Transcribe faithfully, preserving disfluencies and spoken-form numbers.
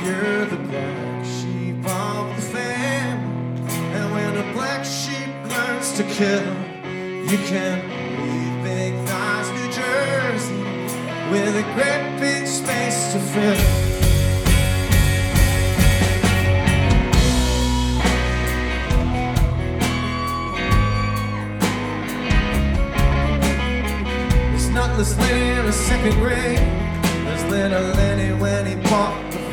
you're the black sheep of the family. And when a black sheep learns to kill, you can leave Big Thighs, New Jersey, with a great big space to fill. Nutless Lenny in the second grade. There's little Lenny when he bought